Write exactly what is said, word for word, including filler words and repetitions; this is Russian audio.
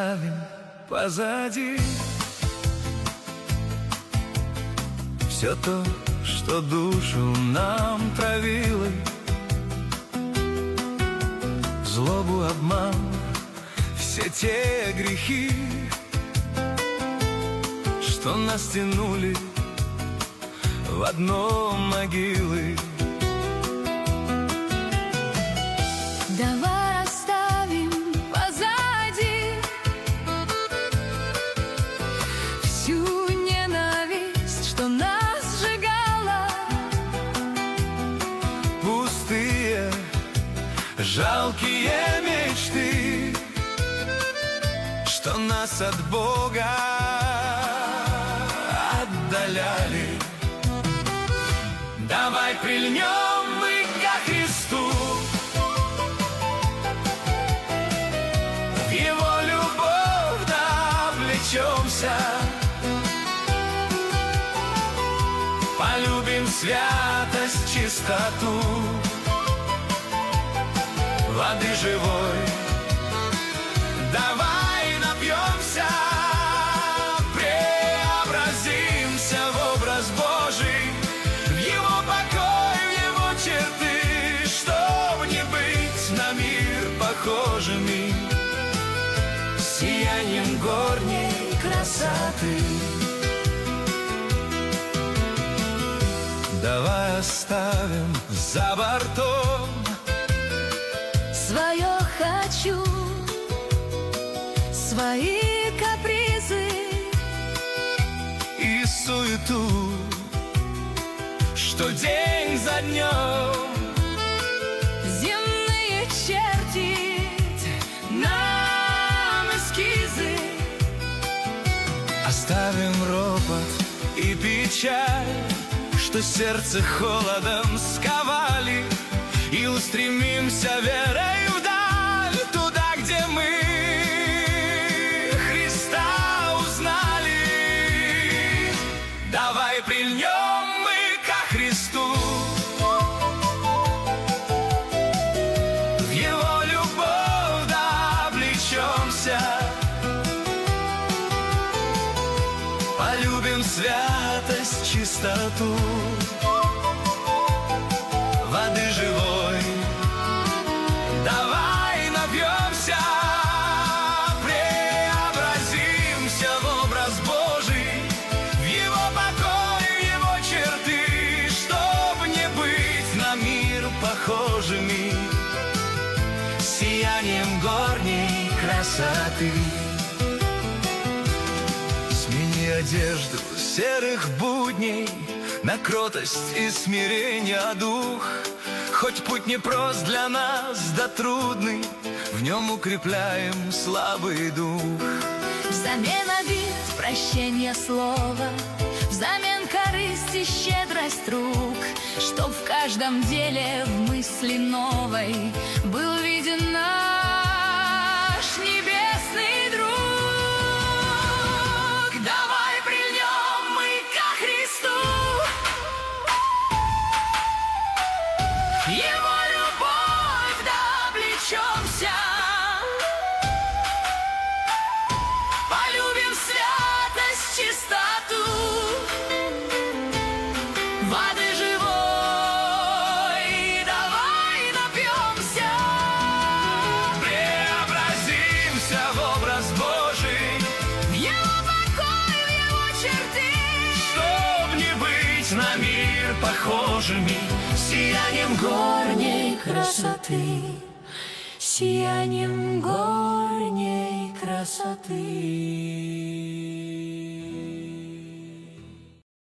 оставим позади все то, что душу нам травило, злобу, обман, все те грехи, что нас тянули в одно могилы. Давай оставим позади всю ненависть, что нас сжигала. Пустые, жалкие мечты, что нас от Бога отдаляли. Давай прильнем мы ко Христу, в Его любовь да облечемся, полюбим святость, чистоту воды живой. Давай напьемся, преобразимся в образ Божий, в Его покой, в Его черты, чтоб не быть на мир похожими, сиянием горней красоты. Давай оставим за бортом Свое хочу, свои капризы и суету, что день за днем земные чертит нам эскизы. оставим ропот и печаль, что сердце холодом сковали, и устремимся верой вдаль, туда, где мы Христа узнали. Давай прильнем мы ко Христу, в Его любовь да облечемся, полюбим святость, чистоту воды живой. Давай напьемся, преобразимся в образ Божий, в Его покой, в Его черты, чтоб не быть на мир похожими, сиянием горней красоты. Смени одежду серых будней на кротость и смирение дух. Хоть путь непрост для нас, да трудный, в нем укрепляем слабый дух. Взамен обид прощение слова, взамен корысти щедрость рук, чтоб в каждом деле в мысли новой был виден наш небесный друг. Давай прильнем мы ко Христу, Его любовь да облечемся, полюбим святость, чистоту воды живой. Давай напьемся, преобразимся в образ Божий, в Его покой, в Его черты, чтоб не быть на мир похожими, сиянием горней красоты, сиянием горней красоты.